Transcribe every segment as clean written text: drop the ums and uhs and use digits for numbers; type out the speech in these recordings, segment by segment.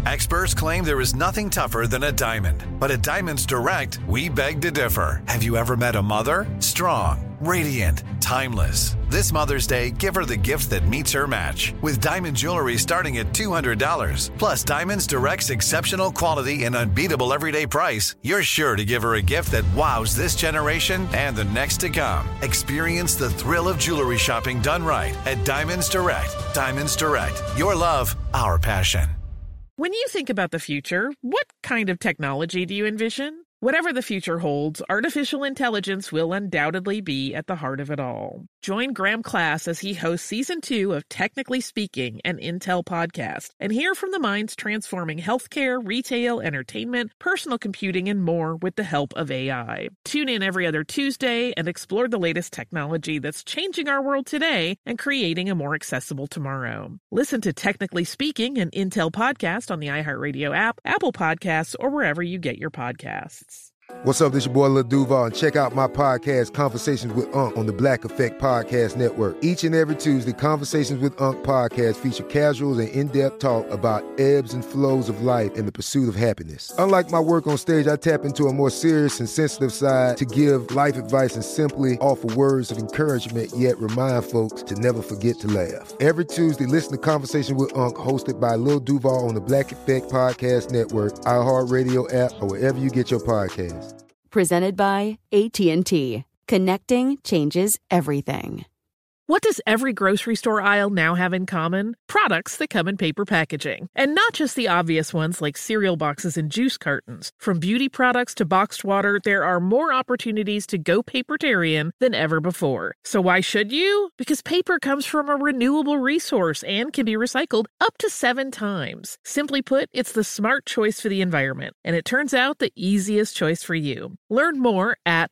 Experts claim there is nothing tougher than a diamond. But at Diamonds Direct, we beg to differ. Have you ever met a mother? Strong, radiant, timeless. This Mother's Day, give her the gift that meets her match. With diamond jewelry starting at $200. Plus Diamonds Direct's exceptional quality and unbeatable everyday price, you're sure to give her a gift that wows this generation and the next to come. Experience the thrill of jewelry shopping done right at Diamonds Direct. Diamonds Direct. Your love, our passion. When you think about the future, what kind of technology do you envision? Whatever the future holds, artificial intelligence will undoubtedly be at the heart of it all. Join Graham Class as he hosts Season 2 of Technically Speaking, an Intel podcast, and hear from the minds transforming healthcare, retail, entertainment, personal computing, and more with the help of AI. Tune in every other Tuesday and explore the latest technology that's changing our world today and creating a more accessible tomorrow. Listen to Technically Speaking, an Intel podcast on the iHeartRadio app, Apple Podcasts, or wherever you get your podcasts. What's up, this your boy Lil Duval, and check out my podcast, Conversations with Unc, on the Black Effect Podcast Network. Each and every Tuesday, Conversations with Unc podcast feature casual and in-depth talk about ebbs and flows of life and the pursuit of happiness. Unlike my work on stage, I tap into a more serious and sensitive side to give life advice and simply offer words of encouragement, yet remind folks to never forget to laugh. Every Tuesday, listen to Conversation with Unc, hosted by Lil Duval on the Black Effect Podcast Network, iHeartRadio app, or wherever you get your podcasts. Presented by AT&T. Connecting changes everything. What does every grocery store aisle now have in common? Products that come in paper packaging. And not just the obvious ones like cereal boxes and juice cartons. From beauty products to boxed water, there are more opportunities to go papertarian than ever before. So why should you? Because paper comes from a renewable resource and can be recycled up to 7 times. Simply put, it's the smart choice for the environment. And it turns out the easiest choice for you. Learn more at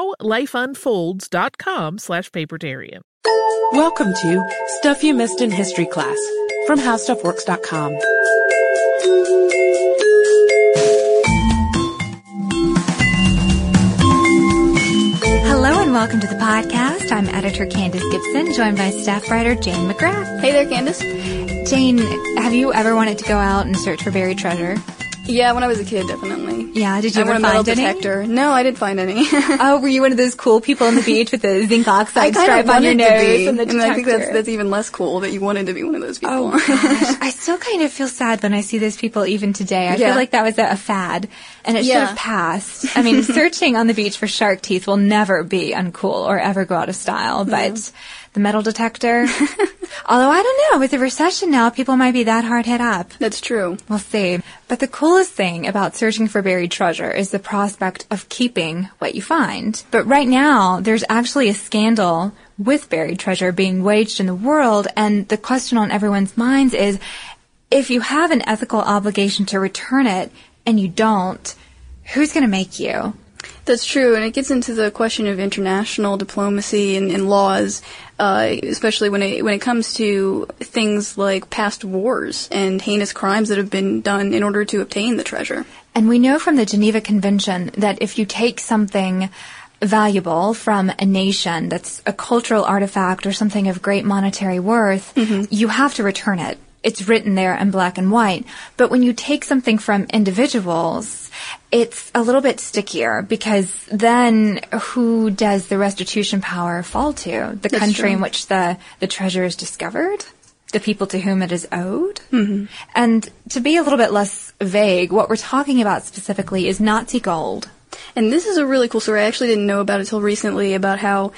howlifeunfolds.com/papertarian. Welcome to Stuff You Missed in History Class from HowStuffWorks.com. Hello and welcome to the podcast. I'm editor Candace Gibson, joined by staff writer Jane McGrath. Hey there, Candace. Jane, have you ever wanted to go out and search for buried treasure? Yeah, when I was a kid, definitely. Yeah, did you ever find any? detector? No, I didn't find any. Oh, were you one of those cool people on the beach with the zinc oxide stripe on your nose and the detector? And I think that's even less cool that you wanted to be one of those people. Oh, gosh. I still kind of feel sad when I see those people even today. I feel like that was a fad, and it should have passed. I mean, searching on the beach for shark teeth will never be uncool or ever go out of style, but the metal detector, although I don't know, with the recession now, people might be that hard hit up. That's true. We'll see. But the coolest thing about searching for buried treasure is the prospect of keeping what you find. But right now, there's actually a scandal with buried treasure being waged in the world, and the question on everyone's minds is, if you have an ethical obligation to return it and you don't, who's going to make you? That's true, and it gets into the question of international diplomacy and laws, especially when it comes to things like past wars and heinous crimes that have been done in order to obtain the treasure. And we know from the Geneva Convention that if you take something valuable from a nation that's a cultural artifact or something of great monetary worth, you have to return it. It's written there in black and white. But when you take something from individuals, it's a little bit stickier, because then who does the restitution power fall to? The country in which the treasure is discovered? The people to whom it is owed? And to be a little bit less vague, what we're talking about specifically is Nazi gold. And this is a really cool story. I actually didn't know about it till recently, about how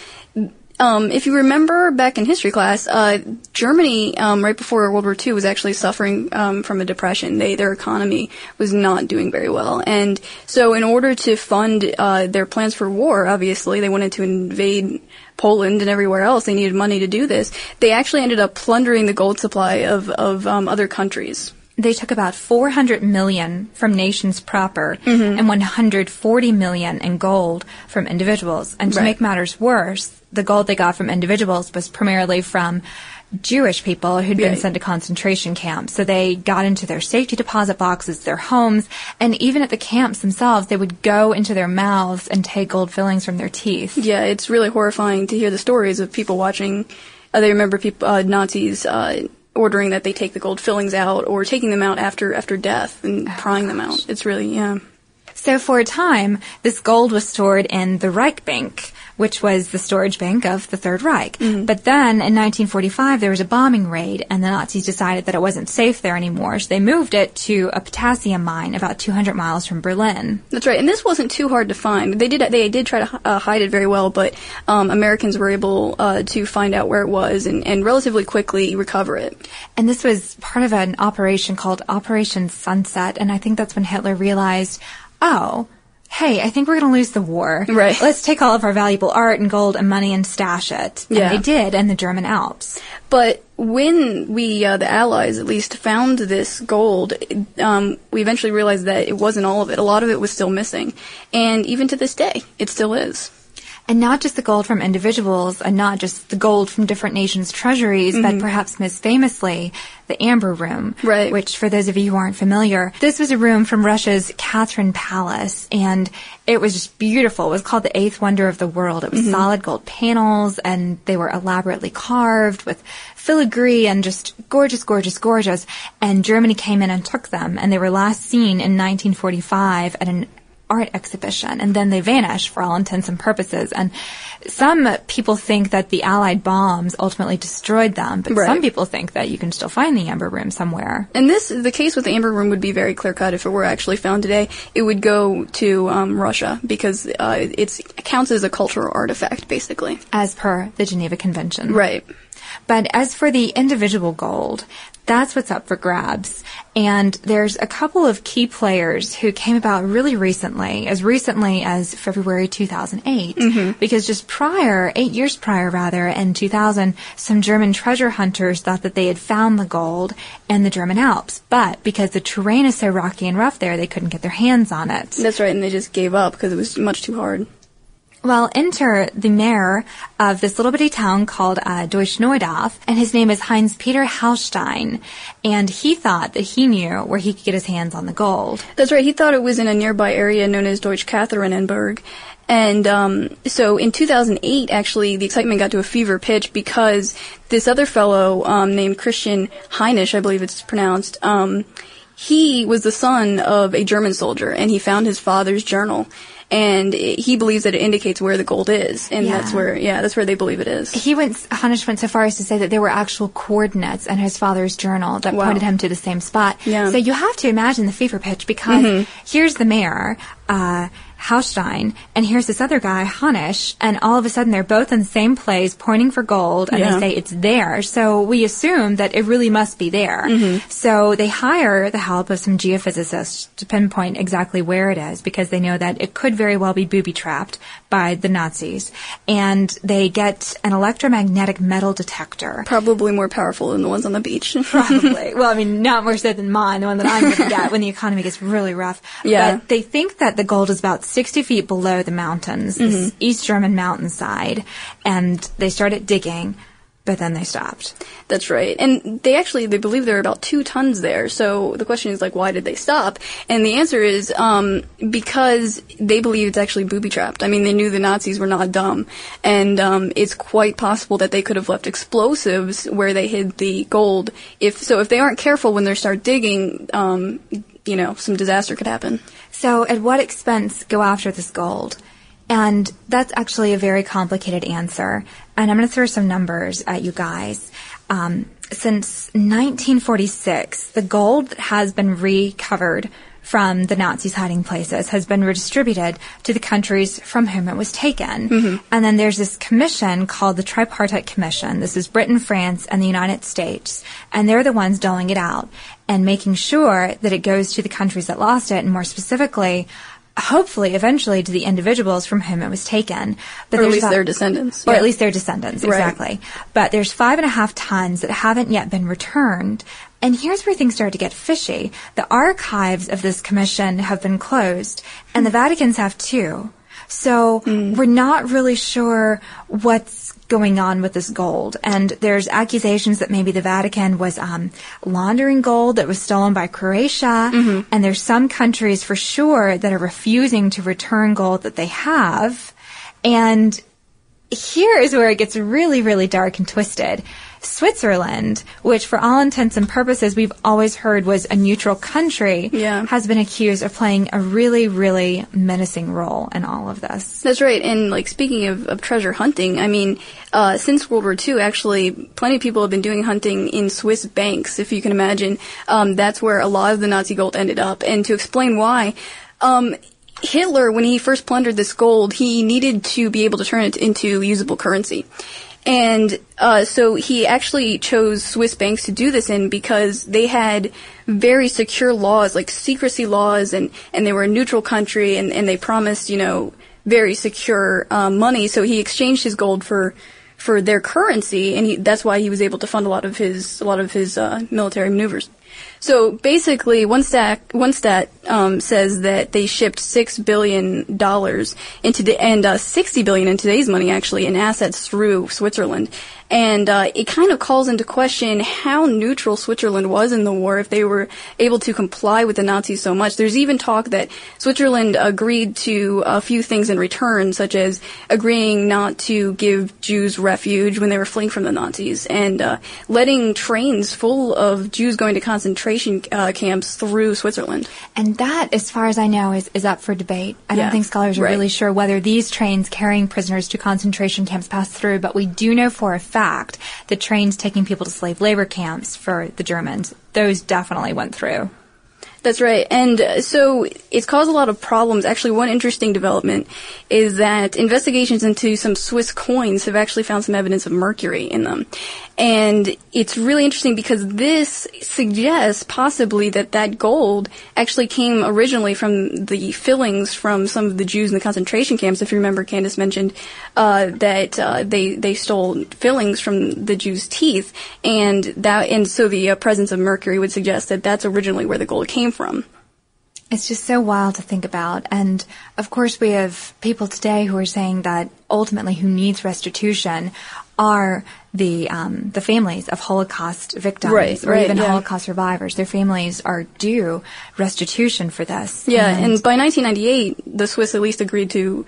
if you remember back in history class, Germany, right before World War II, was actually suffering from a depression. Their economy was not doing very well. And so in order to fund their plans for war, obviously, they wanted to invade Poland and everywhere else. They needed money to do this. They actually ended up plundering the gold supply of other countries. They took about 400 million from nations proper and 140 million in gold from individuals. And to make matters worse, the gold they got from individuals was primarily from Jewish people who'd been sent to concentration camps. So they got into their safety deposit boxes, their homes, and even at the camps themselves, they would go into their mouths and take gold fillings from their teeth. Yeah, it's really horrifying to hear the stories of people watching. They remember Nazis ordering that they take the gold fillings out or taking them out after death and prying them out. It's really, yeah. So for a time, this gold was stored in the Reich Bank, which was the storage bank of the Third Reich. But then in 1945, there was a bombing raid, and the Nazis decided that it wasn't safe there anymore, so they moved it to a potassium mine about 200 miles from Berlin. That's right, and this wasn't too hard to find. They did try to hide it very well, but Americans were able to find out where it was and relatively quickly recover it. And this was part of an operation called Operation Sunset, and I think that's when Hitler realized, oh, hey, I think we're going to lose the war. Right. Let's take all of our valuable art and gold and money and stash it. And they did in the German Alps. But when we, the Allies at least, found this gold, we eventually realized that it wasn't all of it. A lot of it was still missing. And even to this day, it still is. And not just the gold from individuals and not just the gold from different nations' treasuries, but perhaps most famously, the Amber Room. Right. Which, for those of you who aren't familiar, this was a room from Russia's Catherine Palace, and it was just beautiful. It was called the Eighth Wonder of the World. It was solid gold panels, and they were elaborately carved with filigree and just gorgeous, gorgeous, gorgeous. And Germany came in and took them, and they were last seen in 1945 at an art exhibition, and then they vanish for all intents and purposes. And some people think that the Allied bombs ultimately destroyed them, but some people think that you can still find the Amber Room somewhere. And the case with the Amber Room would be very clear-cut if it were actually found today. It would go to Russia because it counts as a cultural artifact, basically. As per the Geneva Convention. Right. But as for the individual gold, that's what's up for grabs. And there's a couple of key players who came about really recently as February 2008. Because just 8 years prior, in 2000, some German treasure hunters thought that they had found the gold in the German Alps. But because the terrain is so rocky and rough there, they couldn't get their hands on it. That's right, and they just gave up because it was much too hard. Well, enter the mayor of this little bitty town called Deutsch-Neudorf, and his name is Heinz-Peter Hallstein, and he thought that he knew where he could get his hands on the gold. That's right. He thought it was in a nearby area known as Deutsch-Katharienburg. And so in 2008, actually, the excitement got to a fever pitch because this other fellow named Christian Heinisch, I believe it's pronounced, he was the son of a German soldier, and he found his father's journal. And he believes that it indicates where the gold is, and that's where they believe it is. Heinisch went so far as to say that there were actual coordinates in his father's journal that pointed him to the same spot. Yeah. So you have to imagine the fever pitch because here's the mayor, Hallstein, and here's this other guy, Heinisch, and all of a sudden they're both in the same place pointing for gold, and they say it's there. So we assume that it really must be there. So they hire the help of some geophysicists to pinpoint exactly where it is because they know that it could very well be booby-trapped by the Nazis. And they get an electromagnetic metal detector. Probably more powerful than the ones on the beach. Probably. Well, I mean, not more so than mine, the one that I'm going to get when the economy gets really rough. Yeah. But they think that the gold is about 60 feet below the mountains, this East German mountainside, and they started digging, but then they stopped. That's right. And they believe there are about 2 tons there. So the question is, why did they stop? And the answer is because they believe it's actually booby-trapped. I mean, they knew the Nazis were not dumb. And it's quite possible that they could have left explosives where they hid the gold. If they aren't careful when they start digging, some disaster could happen. So at what expense go after this gold? And that's actually a very complicated answer. And I'm going to throw some numbers at you guys. Since 1946, the gold that has been recovered from the Nazis' hiding places has been redistributed to the countries from whom it was taken. And then there's this commission called the Tripartite Commission. This is Britain, France, and the United States. And they're the ones doling it out and making sure that it goes to the countries that lost it, and more specifically, hopefully, eventually, to the individuals from whom it was taken. But or at least their descendants. Or at least their descendants, exactly. Right. But there's 5.5 tons that haven't yet been returned. And here's where things start to get fishy. The archives of this commission have been closed, and the Vatican's have too. So we're not really sure what's going on with this gold. And there's accusations that maybe the Vatican was laundering gold that was stolen by Croatia. And there's some countries for sure that are refusing to return gold that they have. And here is where it gets really, really dark and twisted. Switzerland, which for all intents and purposes we've always heard was a neutral country, has been accused of playing a really, really menacing role in all of this. That's right. And like speaking of treasure hunting, I mean, since World War II, actually, plenty of people have been doing hunting in Swiss banks, if you can imagine. That's where a lot of the Nazi gold ended up. And to explain why, Hitler, when he first plundered this gold, he needed to be able to turn it into usable currency. And so he actually chose Swiss banks to do this in because they had very secure laws, like secrecy laws, and they were a neutral country, and they promised, very secure money. So he exchanged his gold for their currency, and that's why he was able to fund a lot of his military maneuvers. So basically, one stat says that they shipped $6 billion and $60 billion in today's money, actually, in assets through Switzerland. And it kind of calls into question how neutral Switzerland was in the war if they were able to comply with the Nazis so much. There's even talk that Switzerland agreed to a few things in return, such as agreeing not to give Jews refuge when they were fleeing from the Nazis, and letting trains full of Jews going to concentration camps through Switzerland. And that, as far as I know, is up for debate. I don't think scholars are really sure whether these trains carrying prisoners to concentration camps passed through, but we do know for a fact the trains taking people to slave labor camps for the Germans, those definitely went through. That's right. And so it's caused a lot of problems. Actually, one interesting development is that investigations into some Swiss coins have actually found some evidence of mercury in them. And it's really interesting because this suggests possibly that gold actually came originally from the fillings from some of the Jews in the concentration camps. If you remember, Candace mentioned that they stole fillings from the Jews' teeth, and so the presence of mercury would suggest that that's originally where the gold came from. It's just so wild to think about. And of course we have people today who are saying that ultimately who needs restitution are the families of Holocaust victims or even Holocaust survivors. Their families are due restitution for this. Yeah, and by 1998, the Swiss at least agreed to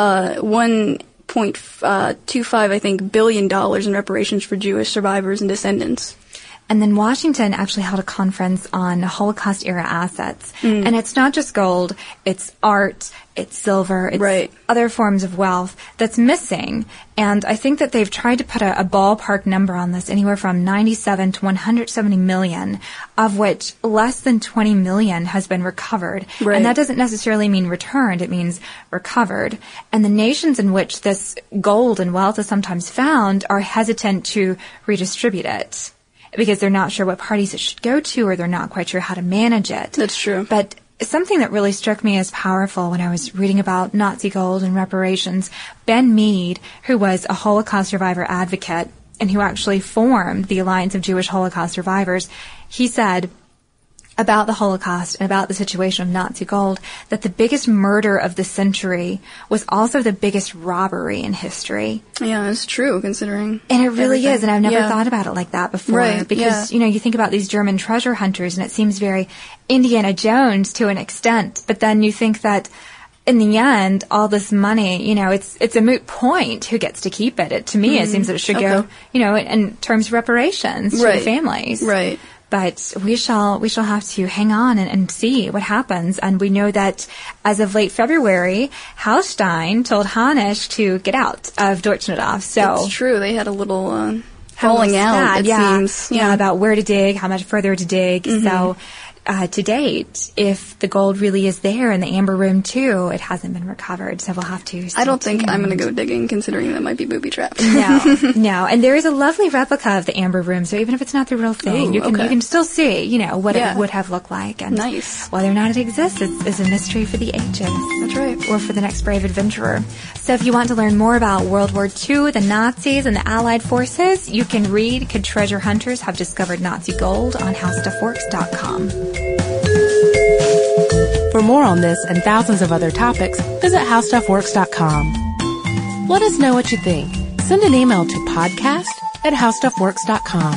$1.25, I think, billion in reparations for Jewish survivors and descendants. And then Washington actually held a conference on Holocaust-era assets. And it's not just gold, it's art, it's silver, it's other forms of wealth that's missing. And I think that they've tried to put a ballpark number on this, anywhere from 97 to 170 million, of which less than 20 million has been recovered. And that doesn't necessarily mean returned, it means recovered. And the nations in which this gold and wealth is sometimes found are hesitant to redistribute it, because they're not sure what parties it should go to, or they're not quite sure how to manage it. That's true. But something that really struck me as powerful when I was reading about Nazi gold and reparations, Ben Mead, who was a Holocaust survivor advocate and who actually formed the Alliance of Jewish Holocaust Survivors, he said about the Holocaust and about the situation of Nazi gold that the biggest murder of the century was also the biggest robbery in history. Yeah, that's true, considering. And it really is, and I've never thought about it like that before. Because, you think about these German treasure hunters, and it seems very Indiana Jones to an extent, but then you think that in the end, all this money, it's a moot point who gets to keep it. To me, it seems that it should go, in terms of reparations to the families. Right. But we shall have to hang on and see what happens. And we know that as of late February, Hallstein told Hanusch to get out of Deutschlandorf. So it's true. They had a little falling out, it seems. Yeah, about where to dig, how much further to dig. So to date, if the gold really is there in the Amber Room too, it hasn't been recovered. So we'll have to. I don't think I'm going to go digging, considering that might be booby trapped. No. And there is a lovely replica of the Amber Room, so even if it's not the real thing, you can still see, what it would have looked like. And whether or not it exists is a mystery for the ages. That's right. Or for the next brave adventurer. So if you want to learn more about World War II, the Nazis, and the Allied forces, you can read Could Treasure Hunters Have Discovered Nazi Gold on HowStuffWorks.com. For more on this and thousands of other topics, visit HowStuffWorks.com. Let us know what you think. Send an email to podcast@HowStuffWorks.com.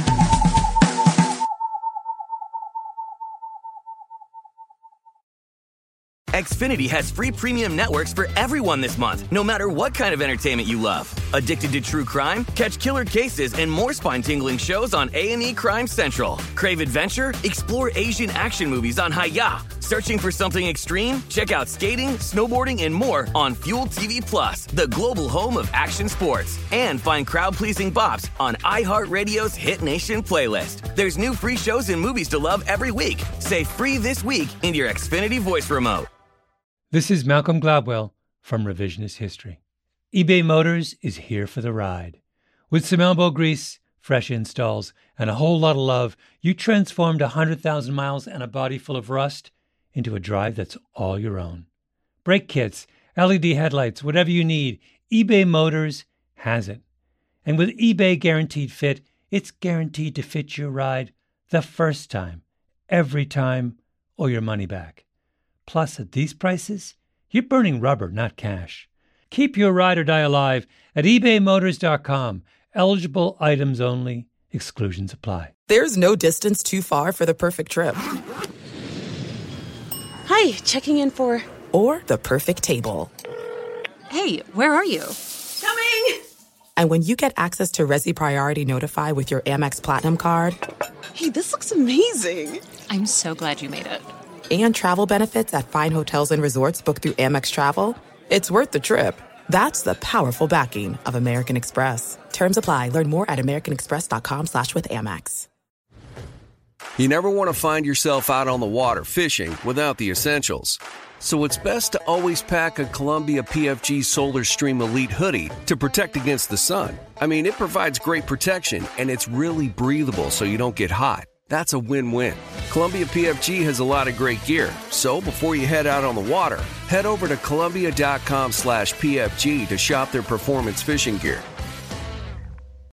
Xfinity has free premium networks for everyone this month, no matter what kind of entertainment you love. Addicted to true crime? Catch killer cases and more spine-tingling shows on A&E Crime Central. Crave adventure? Explore Asian action movies on Hi-Ya. Searching for something extreme? Check out skating, snowboarding, and more on Fuel TV Plus, the global home of action sports. And find crowd-pleasing bops on iHeartRadio's Hit Nation playlist. There's new free shows and movies to love every week. Say free this week in your Xfinity voice remote. This is Malcolm Gladwell from Revisionist History. eBay Motors is here for the ride. With some elbow grease, fresh installs, and a whole lot of love, you transformed 100,000 miles and a body full of rust into a drive that's all your own. Brake kits, LED headlights, whatever you need, eBay Motors has it. And with eBay Guaranteed Fit, it's guaranteed to fit your ride the first time, every time, or your money back. Plus, at these prices, you're burning rubber, not cash. Keep your ride or die alive at ebaymotors.com. Eligible items only. Exclusions apply. There's no distance too far for the perfect trip. Hi, checking in for... Or the perfect table. Hey, where are you? Coming! And when you get access to Resi Priority Notify with your Amex Platinum card... Hey, this looks amazing. I'm so glad you made it. And travel benefits at fine hotels and resorts booked through Amex Travel, it's worth the trip. That's the powerful backing of American Express. Terms apply. Learn more at americanexpress.com/withAmex. You never want to find yourself out on the water fishing without the essentials. So it's best to always pack a Columbia PFG Solar Stream Elite hoodie to protect against the sun. I mean, it provides great protection, and it's really breathable so you don't get hot. That's a win-win. Columbia PFG has a lot of great gear. So before you head out on the water, head over to Columbia.com/PFG to shop their performance fishing gear.